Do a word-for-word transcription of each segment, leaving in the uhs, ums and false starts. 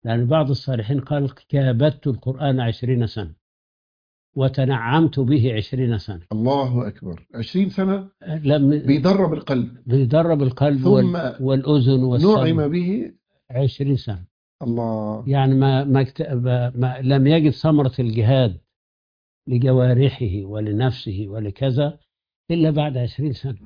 لأن بعض الصالحين قال كابدت القرآن عشرين سنة وتنعمت به عشرين سنة. الله أكبر، عشرين سنة لم بيدرب القلب، بيدرب القلب ثم والأذن والسمع نعم به عشرين سنة. الله. يعني ما, ما, اكت- ما ما- لم يجد ثمرة الجهاد لجوارحه ولنفسه ولكذا إلا بعد عشرين سنة.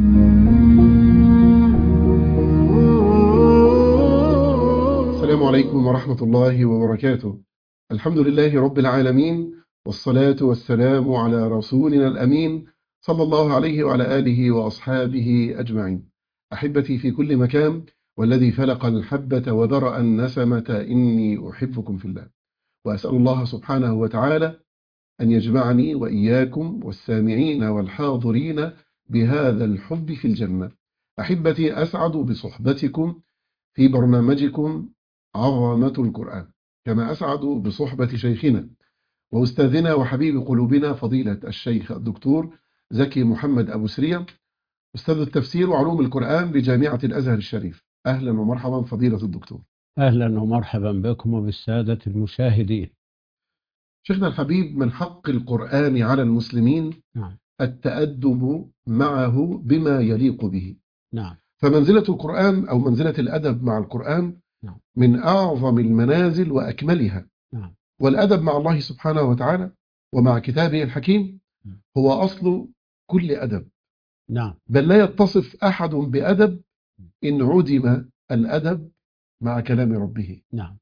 السلام عليكم ورحمة الله وبركاته. الحمد لله رب العالمين، والصلاة والسلام على رسولنا الأمين صلى الله عليه وعلى آله وأصحابه أجمعين. أحبتي في كل مكان، والذي فلق الحبة وذرأ النسمة إني أحبكم في الله، وأسأل الله سبحانه وتعالى أن يجمعني وإياكم والسامعين والحاضرين بهذا الحب في الجنة. أحبتي، أسعد بصحبتكم في برنامجكم عظمة القرآن، كما أسعد بصحبة شيخنا وأستاذنا وحبيب قلوبنا فضيلة الشيخ الدكتور زكي محمد أبو سرية، أستاذ التفسير وعلوم القرآن بجامعة الأزهر الشريف. أهلا ومرحبا فضيلة الدكتور. أهلا ومرحبا بكم وبالسادة المشاهدين. شيخنا الحبيب، من حق القرآن على المسلمين نعم. التأدب معه بما يليق به. نعم. فمنزلة القرآن أو منزلة الأدب مع القرآن نعم. من أعظم المنازل وأكملها. نعم. والأدب مع الله سبحانه وتعالى ومع كتابه الحكيم هو أصل كل أدب. نعم. بل لا يتصف أحد بأدب إن عدم الأدب مع كلام ربه. نعم.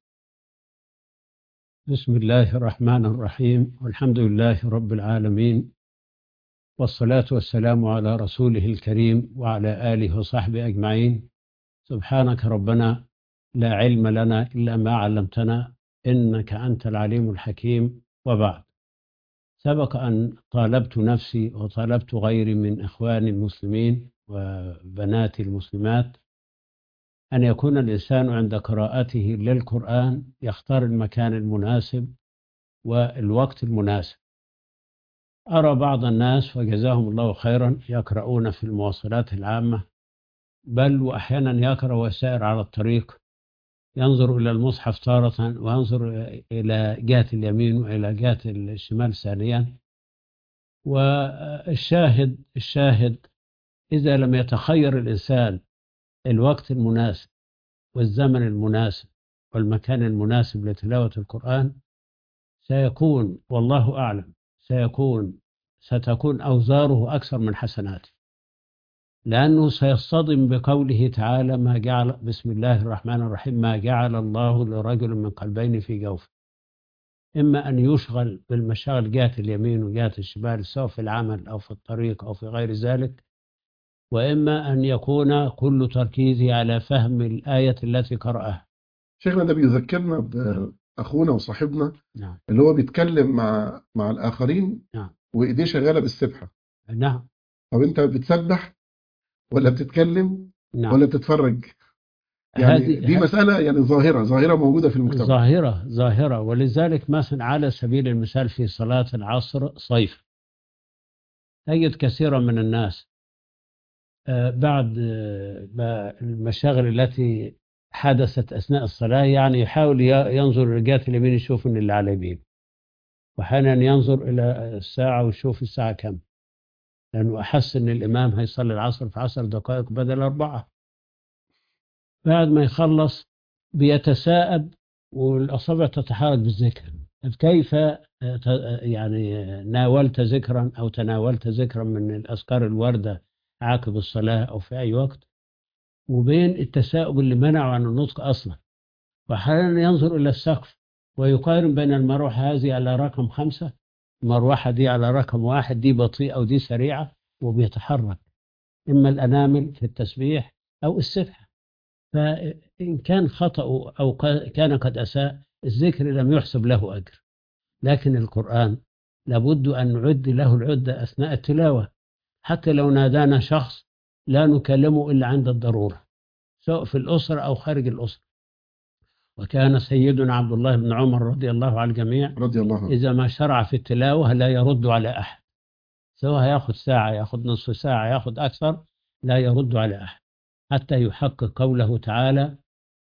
بسم الله الرحمن الرحيم، والحمد لله رب العالمين، والصلاة والسلام على رسوله الكريم وعلى آله وصحبه أجمعين. سبحانك ربنا لا علم لنا إلا ما علمتنا إنك أنت العليم الحكيم. وبعد، سبق أن طالبت نفسي وطالبت غيري من إخواني المسلمين وبناتي المسلمات أن يكون الإنسان عند قراءته للقرآن يختار المكان المناسب والوقت المناسب. أرى بعض الناس وجزاهم الله خيرا يقرؤون في المواصلات العامة، بل وأحيانا يقرأ وسائر على الطريق، ينظر إلى المصحف تارة وينظر إلى جهة اليمين وإلى جهة الشمال ثانيا. والشاهد الشاهد إذا لم يتخير الإنسان الوقت المناسب والزمن المناسب والمكان المناسب لتلاوة القرآن، سيكون والله أعلم سيكون ستكون أوزاره أكثر من حسناته، لأنه سيصطدم بقوله تعالى: ما جعل بسم الله الرحمن الرحيم ما جعل الله لرجل من قلبين في جوفه. إما أن يشغل بالمشاغل جهة اليمين وجهة الشمال سواء في العمل أو في الطريق أو في غير ذلك، وإما أن يكون كل تركيزه على فهم الآية التي قرأها. شيخنا، ده بيذكرنا بأخونا وصاحبنا نعم. اللي هو بيتكلم مع مع الآخرين. نعم. وإيديه شغالة بالسبحة. نعم. طب أنت بتسبح ولا بتتكلم نعم. ولا بتتفرج؟ يعني دي هذه مسألة، يعني ظاهرة ظاهرة موجودة في المجتمع. ظاهرة ظاهرة ولذلك مثلا على سبيل المثال في صلاة العصر صيف تجد كثيرا من الناس آه، بعد آه، ما المشاغل التي حدثت أثناء الصلاة، يعني يحاول ي- ينظر لجهة اليمين يشوف إن اللي على يمين، وأحيانا ينظر إلى الساعة ويشوف الساعة كم، لأنه أحس إن الإمام هيصلي العصر في عشر دقائق بدل أربعة. بعد ما يخلص بيتساءب والأصابع تتحرك بالذكر. كيف ت- يعني ناولت ذكرا أو تناولت ذكرا من الأذكار الواردة عقب الصلاة أو في أي وقت، وبين التساؤب اللي منعه عن النطق أصلا. وأحيانا ينظر إلى السقف ويقارن بين المروحة هذه على رقم خمسة، المروحة دي على رقم واحد، دي بطيئة ودي سريعة، وبيتحرك إما الأنامل في التسبيح أو السبحة. فإن كان خطأ أو ق- كان قد أساء، الذكر لم يحسب له أجر. لكن القرآن لابد أن نعد له العدة أثناء التلاوة. حتى لو نادانا شخص لا نكلمه إلا عند الضرورة، سواء في الأسرة أو خارج الأسرة. وكان سيدنا عبد الله بن عمر رضي الله عن الجميع رضي الله عنه. إذا ما شرع في التلاوة لا يرد على أحد، سواء يأخذ ساعة يأخذ نصف ساعة يأخذ أكثر، لا يرد على أحد حتى يحقق قوله تعالى: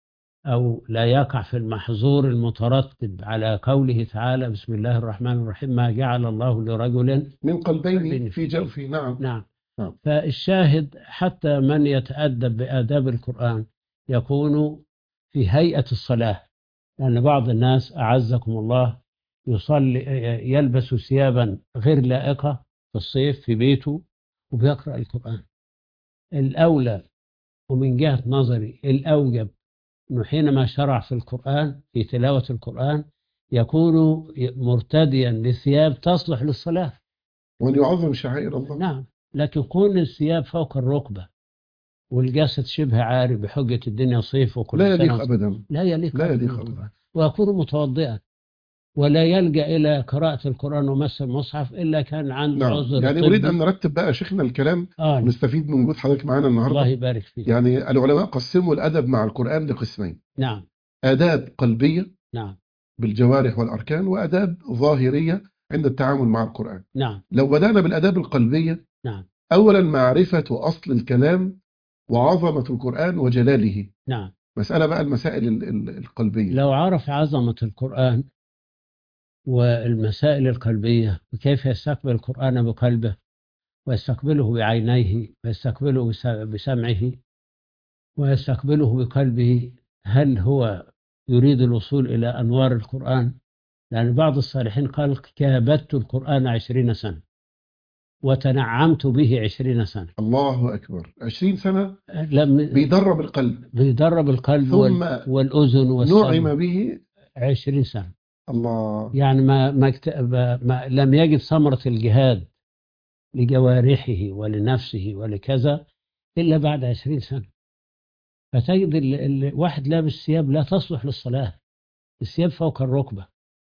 أو لا يقع في المحظور المترتب على قوله تعالى بسم الله الرحمن الرحيم ما جعل الله لرجل من قلبين بين في في جوف. جوفه. نعم. نعم. نعم. فالشاهد حتى من يتأدب بآداب القرآن يكون في هيئة الصلاة، لأن بعض الناس أعزكم الله يصلي يلبس ثيابا غير لائقة في الصيف في بيته وبيقرأ القرآن. الأولى ومن جهة نظري الأوجب أنه حينما شرع في القرآن في تلاوة القرآن يكون مرتديا لثياب تصلح للصلاة. وأن يعظم شعائر الله. نعم. لكن كون الثياب فوق الركبة والجسد شبه عاري بحجة الدنيا صيف وكل لا يليق سنة أبدا. لا يليق لا أبدا يليق بالقرآن. أبدا. ويكون متوضئا ولا يلجأ إلى قراءة القرآن ومس المصحف إلا كان عنده نعم. عذر يعني طبي. أريد أن نرتب بقى شيخنا الكلام آه. ونستفيد من وجود حضرتك معنا الله النهاردة. يبارك فيك. يعني العلماء قسموا الأدب مع القرآن لقسمين. نعم. آداب قلبية نعم. بالجوارح والأركان، وآداب ظاهرية عند التعامل مع القرآن. نعم. لو بدأنا بالآداب القلبية، نعم. أولا معرفة أصل الكلام وعظمة القرآن وجلاله. نعم. مسألة بقى المسائل ال- ال- القلبية. لو عرف عظمة القرآن والمسائل القلبية وكيف يستقبل القرآن بقلبه ويستقبله بعينيه ويستقبله بس- بسمعه ويستقبله بقلبه، هل هو يريد الوصول إلى أنوار القرآن؟ لأن بعض الصالحين قال كابدت القرآن عشرين سنة وتنعمت به عشرين سنة. الله أكبر. عشرين سنة لم بيدرب القلب، بيدرب القلب ثم وال- والأذن والسمع نعم به. عشرين سنة. الله. يعني ما, ما, اكت- ما, ما لم يجد ثمرة الجهاد لجوارحه ولنفسه ولكذا إلا بعد عشرين سنة. فتجد ال- ال- واحد لابس ثياب لا تصلح للصلاة، الثياب فوق الركبة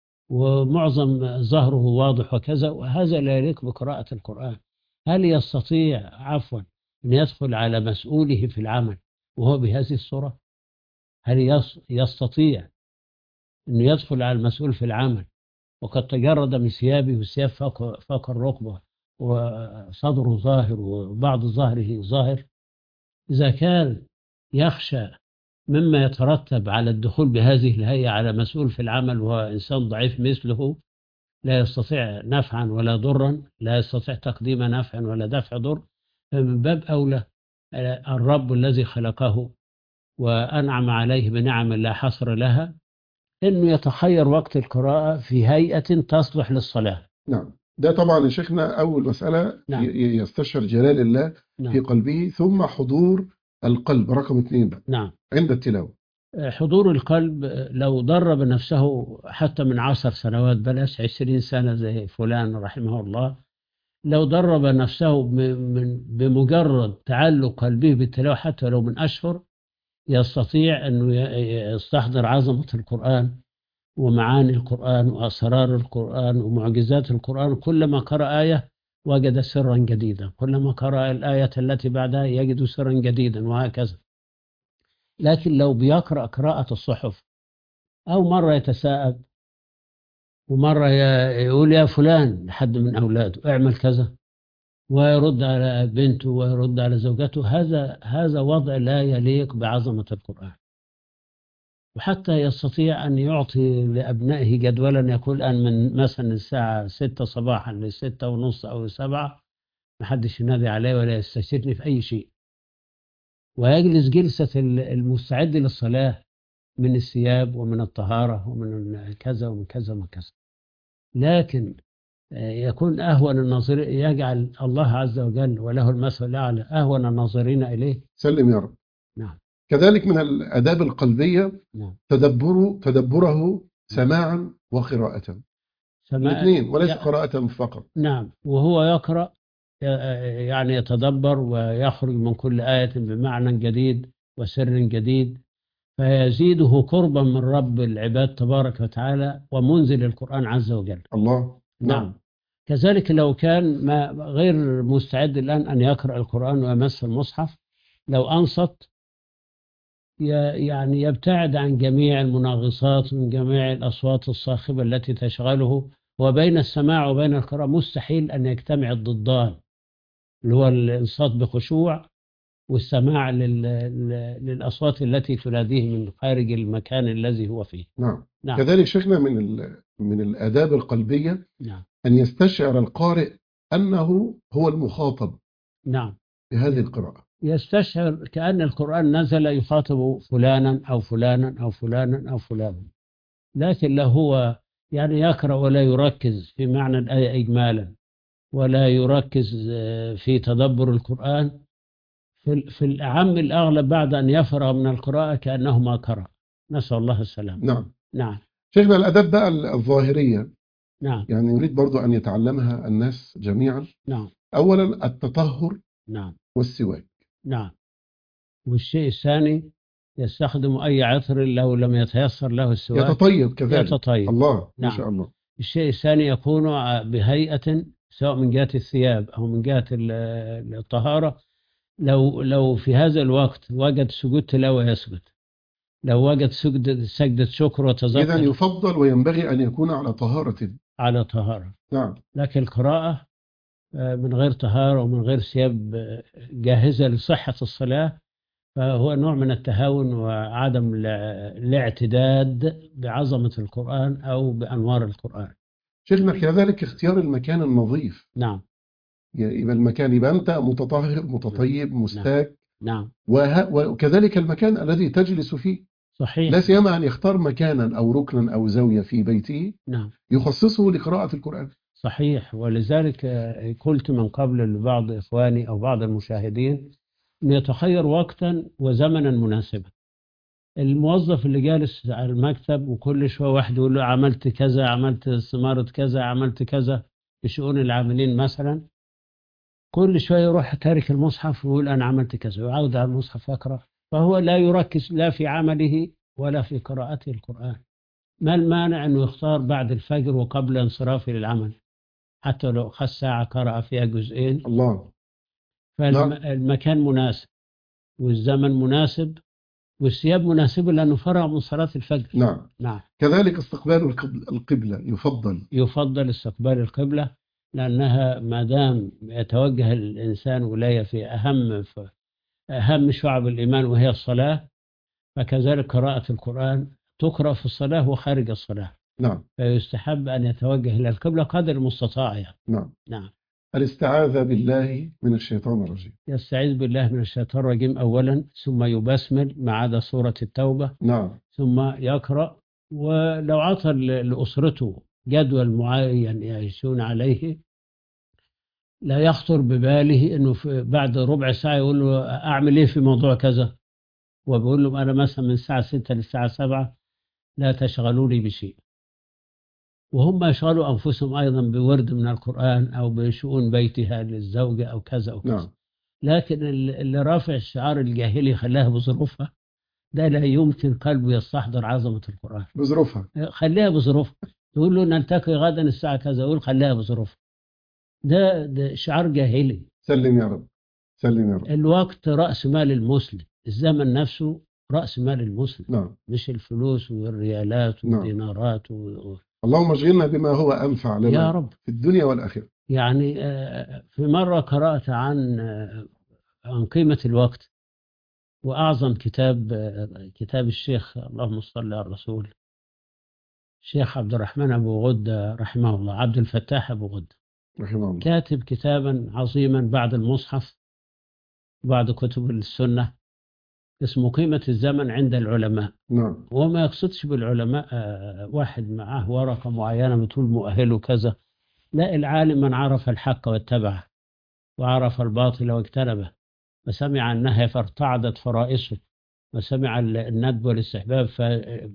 ومعظم ظهره واضح وكذا، وهذا لا يليق بقراءة القرآن. هل يستطيع عفوا أن يدخل على مسؤوله في العمل وهو بهذه الصورة؟ هل يس- يستطيع أن يدخل على المسؤول في العمل وقد تجرد من ثيابه والثياب فوق فوق الركبة وصدره ظاهر وبعض ظهره ظاهر؟ إذا كان يخشى مما يترتب على الدخول بهذه الهيئة على مسؤول في العمل وهو إنسان ضعيف مثله لا يستطيع نفعا ولا ضرا، لا يستطيع تقديم نفع ولا دفع ضر، فمن باب أولى الرب الذي خلقه وأنعم عليه بنعم لا حصر لها أنه يتخير وقت القراءة في هيئة تصلح للصلاة. نعم. ده طبعا يا شيخنا أول مسألة. نعم. ي- يستشعر جلال الله نعم. في قلبه، ثم حضور القلب رقم اثنين بقى نعم. عند التلاوة. حضور القلب لو درب نفسه حتى من عشر سنوات بلاش عشرين سنة زي فلان رحمه الله، لو درب نفسه ب- من- بمجرد تعلق قلبه بالتلاوة حتى لو من أشهر يستطيع أنه ي- يستحضر عظمة القرآن ومعاني القرآن وأسرار القرآن ومعجزات القرآن. كلما قرأ آية وجد سرا جديدا، كلما قرأ الآية التي بعدها يجد سرا جديدا، وهكذا. لكن لو بيقرأ قراءة الصحف أو مرة يتساءل ومرة ي- يقول يا فلان لحد من أولاده اعمل كذا ويرد على بنته ويرد على زوجته، هذا هذا وضع لا يليق بعظمة القرآن. وحتى يستطيع أن يعطي لأبنائه جدولا يقول أن من مثلا الساعة ستة صباحا لستة ونص أو سبعة محدش ينادي عليه ولا يستشيرني في أي شيء، ويجلس جلسة المستعد للصلاة من الثياب ومن الطهارة ومن كذا ومن كذا ومن كذا. لكن يكون أهون الناظرين، يجعل الله عز وجل وله المثل الأعلى أهون الناظرين إليه. سلم يا رب. نعم. كذلك من الآداب القلبية نعم. تدبر تدبره سماعا وقراءة، سماء الاثنين وليس يا- قراءة فقط. نعم. وهو يقرأ ي- يعني يتدبر ويخرج من كل آية بمعنى جديد وسر جديد، فيزيده قربا من رب العباد تبارك وتعالى ومنزل القرآن عز وجل. الله. نعم. نعم. كذلك لو كان ما غير مستعد الآن أن يقرأ القرآن ويمس المصحف، لو أنصت ي- يعني يبتعد عن جميع المناغصات ومن جميع الأصوات الصاخبة التي تشغله، وبين السماع وبين القراءة مستحيل أن يجتمع الضدان، اللي هو الإنصات بخشوع والسماع لل... للأصوات التي تناديه من خارج المكان الذي هو فيه. نعم. نعم. كذلك شيخنا من ال... من الآداب القلبية نعم. أن يستشعر القارئ أنه هو المخاطب نعم. بهذه القراءة. يستشعر كأن القرآن نزل يخاطب فلانا أو فلانا أو فلانا أو فلانا، لكن لو هو يعني يقرأ ولا يركز في معنى الآية إجمالا، ولا يركز في تدبر القرآن، في في الأعم الأغلب بعد أن يفرغ من القراءة كأنه ما قرأ. نسأل الله السلام. نعم. نعم. شيخنا الآداب بقى الظاهرية، نعم. يعني يريد برضو أن يتعلمها الناس جميعا. نعم. أولا التطهر نعم. والسواك. نعم. والشيء الثاني يستخدم أي عطر لو لم يتيسر له السواك يتطيب كذلك. يتطيب. الله ما نعم. شاء الله. الشيء الثاني يكون بهيئة، سواء من جهة الثياب أو من جهة الطهارة. لو لو في هذا الوقت وجد سجود تلاوة يسجد، لو وجد سجد سجدة شكر إذن وتذكر يفضل وينبغي أن يكون على طهارة. على طهارة. نعم. لكن القراءة من غير طهارة ومن غير ثياب جاهزة لصحة الصلاة فهو نوع من التهاون وعدم الاعتداد بعظمة القرآن أو بأنوار القرآن. شيخنا كذلك اختيار المكان النظيف. نعم. يبقى المكان يبقى أنت متطهر متطيب مستاك. نعم. وه... وكذلك المكان الذي تجلس فيه. صحيح. لا سيما أن يختار مكانا أو ركنا أو زاوية في بيته. نعم. يخصصه لقراءة القرآن. صحيح. ولذلك قلت من قبل لبعض إخواني أو بعض المشاهدين أن يتخير وقتا وزمنا مناسبا. الموظف اللي جالس على المكتب وكل شوية واحد يقول له عملت كذا، عملت استمارة كذا، عملت كذا في شؤون العاملين مثلا، كل شوية يروح تارك المصحف ويقول أنا عملت كذا ويعود على المصحف يقرأ، فهو لا يركز لا في عمله ولا في قراءته القرآن. ما المانع أنه يختار بعد الفجر وقبل انصرافه للعمل، حتى لو أخذ ساعة قرأ فيها جزئين. الله. فالمكان مناسب والزمن مناسب والثياب مناسبة لأنه فرغ من صلاة الفجر. نعم. نعم. كذلك استقبال القبلة يفضل. يفضل استقبال القبلة، لأنها ما دام يتوجه الإنسان ولاية في أهم في أهم شعب الإيمان وهي الصلاة، فكذلك قراءة القرآن تقرأ في الصلاة وخارج الصلاة. نعم. فيستحب أن يتوجه إلى القبلة قدر المستطاع يعني. نعم. نعم. الاستعاذة بالله من الشيطان الرجيم. يستعيذ بالله من الشيطان الرجيم أولا، ثم يبسمل ما عدا سورة التوبة. نعم. ثم يقرأ، ولو عطى لأسرته جدول معين يعيشون عليه لا يخطر بباله أنه بعد ربع ساعة يقول له أعمل إيه في موضوع كذا، وبيقول له أنا مثلا من الساعة ستة للساعة سبعة لا تشغلوني بشيء، وهم يشغلوا أنفسهم أيضا بورد من القرآن أو بشؤون بيتها للزوجة أو كذا أو كذا. نعم. لكن اللي رافع الشعار الجاهلي خلاها بظروفها، ده لا يمكن قلبه يستحضر عظمة القرآن. بظروفها. خليها بظروفها. تقول له نلتقي غدا الساعة كذا يقول خليها بظروفها. ده, ده شعار جاهلي. سلم يا رب. سلم يا رب. الوقت رأس مال المسلم، الزمن نفسه رأس مال المسلم. نعم. مش الفلوس والريالات نعم. والدينارات و... اللهم اشغلنا بما هو أنفع لنا يا رب في الدنيا والآخرة. يعني في مرة قرأت عن عن قيمة الوقت، وأعظم كتاب كتاب الشيخ اللهم صل على الرسول الشيخ عبد الرحمن أبو غدة رحمه الله، عبد الفتاح أبو غدة رحمه الله. كاتب كتابا عظيما بعد المصحف بعد كتب السنة اسمه قيمة الزمن عند العلماء. نعم. وما يقصدش بالعلماء واحد معه ورقة معينة بتقول مؤهله كذا، لا، العالم من عرف الحق واتبعه وعرف الباطل واجتنبه، وسمع النهي فارتعدت فرائصه، وسمع الندب والاستحباب ف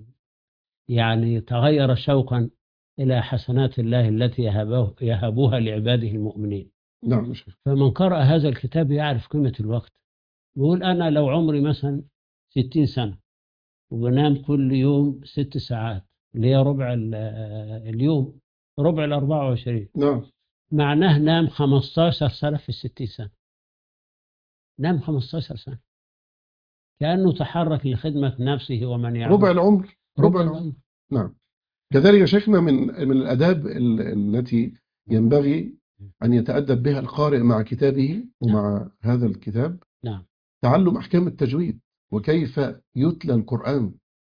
يعني تغير شوقا إلى حسنات الله التي يهبه يهبوها لعباده المؤمنين. نعم. فمن قرأ هذا الكتاب يعرف قيمة الوقت. يقول أنا لو عمري مثلا ستين سنة وبنام كل يوم ست ساعات اللي هي ربع اليوم، ربع الأربعة وعشرين، نعم. معناه نام خمستاشر سنة في الستين سنة. نام خمستاشر سنة كأنه تحرك لخدمة نفسه ومن يعبد. ربع العمر. ربع العمر. نعم. كذلك شيخنا من من الآداب التي ينبغي أن يتأدب بها القارئ مع كتابه ومع نعم. هذا الكتاب. نعم. تعلم أحكام التجويد وكيف يتلى القرآن.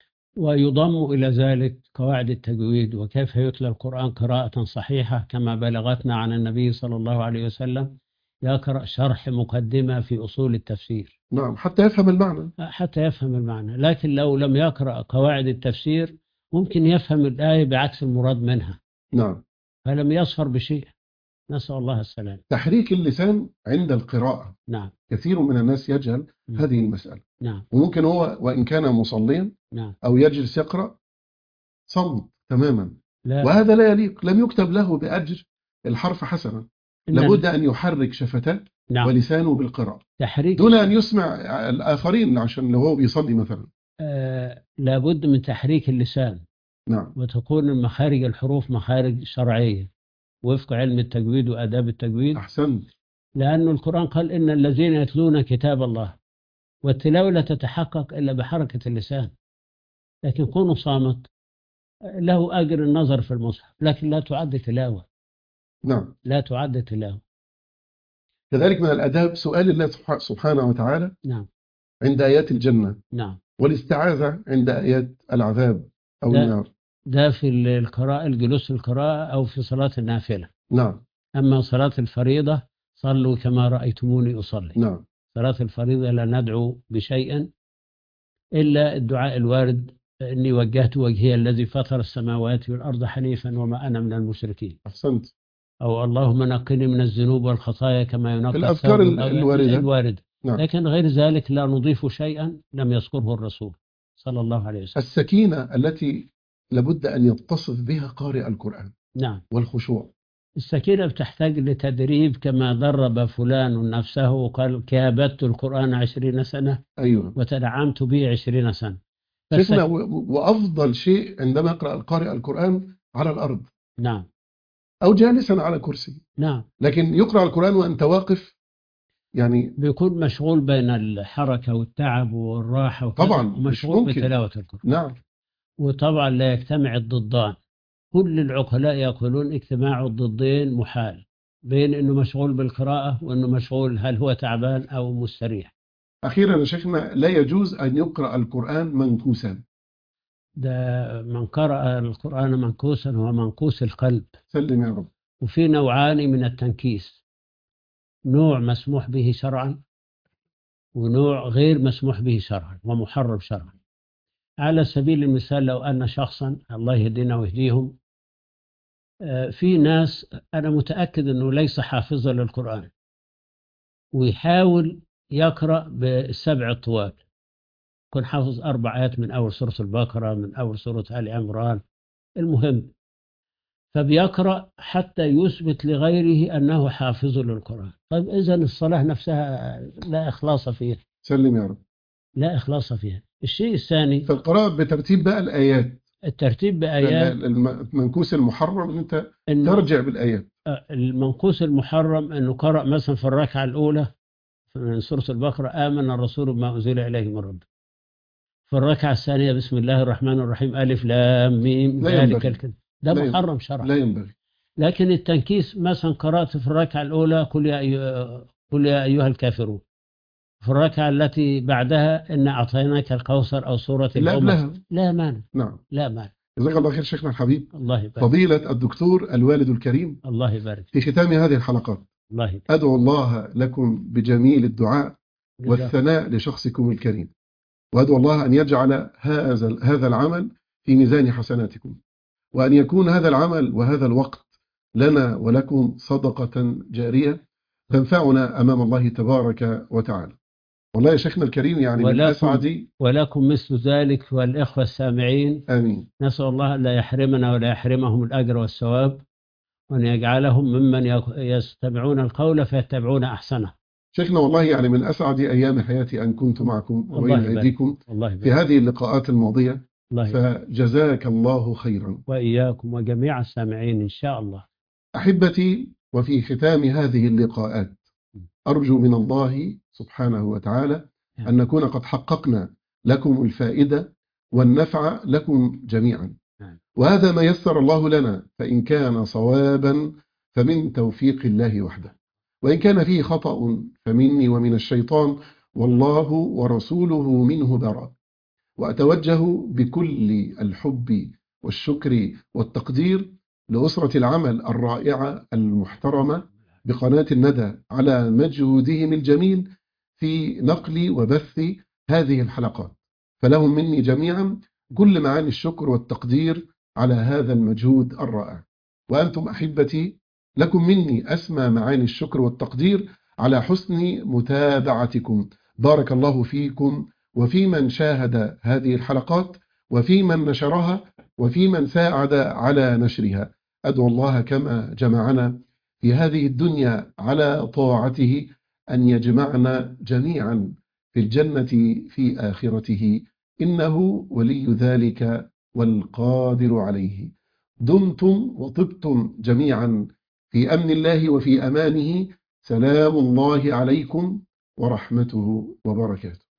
ويضم إلى ذلك قواعد التجويد وكيف يتلى القرآن قراءة صحيحة كما بلغتنا عن النبي صلى الله عليه وسلم، يقرأ شرح مقدمة في أصول التفسير نعم، حتى يفهم المعنى. حتى يفهم المعنى. لكن لو لم يقرأ قواعد التفسير ممكن يفهم الآية بعكس المراد منها، نعم. فلم يصفر بشيء. نسأل الله السلام. تحريك اللسان عند القراءة، نعم. كثير من الناس يجهل م. هذه المسألة. نعم. وممكن هو وإن كان مصليا نعم. أو يجلس يقرأ صمت تماما، لا. وهذا لا يليق، لم يكتب له بأجر الحرف حسنا. لابد أن يحرك شفتاه نعم. ولسانه بالقراءة تحريك دون أن يسمع الآخرين، عشان لو هو بيصلي مثلا. آه لابد من تحريك اللسان. نعم. وتكون مخارج الحروف مخارج شرعية وفق علم التجويد وآداب التجويد. أحسنت. لأن القرآن قال إن الذين يتلون كتاب الله، والتلاوة لا تتحقق إلا بحركة اللسان. لكن كونه صامت له أجر النظر في المصحف، لكن لا تعد تلاوة. نعم. لا تعد تلاوة. كذلك من الأداب سؤال الله سبحانه وتعالى نعم. عند آيات الجنة. نعم. والاستعاذة عند آيات العذاب أو ده النار. ده في القراءة، الجلوس في القراءة أو في صلاة النافلة. نعم. أما صلاة الفريضة صلوا كما رأيتموني أصلي. نعم. صلاة الفريضة لا ندعو بشيء إلا الدعاء الوارد: إني وجهت وجهي الذي فطر السماوات والأرض حنيفا وما أنا من المشركين. أحسنت. أو اللهم نقني من الذنوب والخطايا كما ينقى الأذكار الثوب الواردة. الوارد. نعم. لكن غير ذلك لا نضيف شيئا لم يذكره الرسول صلى الله عليه وسلم. السكينة التي لابد أن يتصف بها قارئ القرآن. نعم. والخشوع. السكينة بتحتاج لتدريب، كما درب فلان نفسه وقال: كابدت القرآن عشرين سنة. أيوة. وتنعمت به عشرين سنة. شيخنا، وأفضل شيء عندما يقرأ القارئ القرآن على الأرض. نعم. أو جالسا على كرسي. نعم. لكن يقرأ القرآن وأنت واقف، يعني بيكون مشغول بين الحركة والتعب والراحة وكذا، طبعا مش ومشغول ممكن. بتلاوة القرآن. نعم. وطبعا لا يجتمع الضدان. كل العقلاء يقولون اجتماع الضدين محال، بين انه مشغول بالقراءة وانه مشغول هل هو تعبان او مستريح. أخيرا يا شيخنا، لا يجوز أن يقرأ القرآن منكوسا. ده من قرأ القرآن منكوسا هو منكوس القلب. سلم يا رب. وفي نوعان من التنكيس: نوع مسموح به شرعا، ونوع غير مسموح به شرعا ومحرم شرعا. على سبيل المثال، لو أن شخصا، الله يهدينا ويهديهم، في ناس أنا متأكد أنه ليس حافظا للقرآن ويحاول يقرأ بالسبع الطوال، يكون حافظ أربع آيات من أول سورة البقرة، من أول سورة آل عمران، المهم، فبيقرأ حتى يثبت لغيره أنه حافظ للقرآن. طيب إذن الصلاة نفسها لا إخلاص فيها. سلم يا رب. لا إخلاص فيها. الشيء الثاني في القراءة بترتيب بقى الآيات. الترتيب بآيات. المنكوس المحرم أن أنت ترجع بالآيات. المنكوس المحرم أنه قرأ مثلا في الركعة الأولى من سورة البقرة: آمن الرسول بما أنزل إليه من ربه. في الركعة الثانية: بسم الله الرحمن الرحيم ألف لام ميم ذلك الكلام. ده محرم شرعا. لا ينبغي. لكن التنكيس مثلا قرأت في الركعة الأولى قل يا أيها, قل يا أيها الكافرون، في الركعة التي بعدها إن أعطيناك الكوثر أو سورة الهمز، لا مانع. نعم. لا مانع. جزاك الله خير شيخنا الحبيب. الله يبارك. فضيلة الدكتور الوالد الكريم، الله يبارك. في ختام هذه الحلقات الله يبارك. أدعو الله لكم بجميل الدعاء والثناء لشخصكم الكريم، وأدعو الله أن يجعل هذا هذا العمل في ميزان حسناتكم، وأن يكون هذا العمل وهذا الوقت لنا ولكم صدقة جارية تنفعنا أمام الله تبارك وتعالى. والله يا شيخنا الكريم، يعني من أسعدي ولكم مثل ذلك والإخوة السامعين. آمين. نسأل الله لا يحرمنا ولا يحرمهم الأجر والثواب، وأن يجعلهم ممن يستمعون القول فيتبعون أحسنه. شيخنا والله يعني من أسعد أيام حياتي أن كنت معكم وبين أيديكم في هذه اللقاءات الماضية، فجزاك الله خيرا. وإياكم وجميع السامعين إن شاء الله. أحبتي، وفي ختام هذه اللقاءات أرجو من الله سبحانه وتعالى أن نكون قد حققنا لكم الفائدة والنفع لكم جميعا، وهذا ما يسر الله لنا، فإن كان صوابا فمن توفيق الله وحده، وإن كان فيه خطأ فمني ومن الشيطان، والله ورسوله منه براء. وأتوجه بكل الحب والشكر والتقدير لأسرة العمل الرائعة المحترمة بقناة الندى على مجهودهم الجميل في نقل وبث هذه الحلقات، فلهم مني جميعا كل معاني الشكر والتقدير على هذا المجهود الرائع. وأنتم أحبتي لكم مني أسمى معاني الشكر والتقدير على حسن متابعتكم. بارك الله فيكم وفي من شاهد هذه الحلقات وفي من نشرها وفي من ساعد على نشرها. أدعو الله كما جمعنا في هذه الدنيا على طاعته أن يجمعنا جميعا في الجنة في آخرته، إنه ولي ذلك والقادر عليه. دمتم وطبتم جميعا في أمن الله وفي أمانه. سلام الله عليكم ورحمته وبركاته.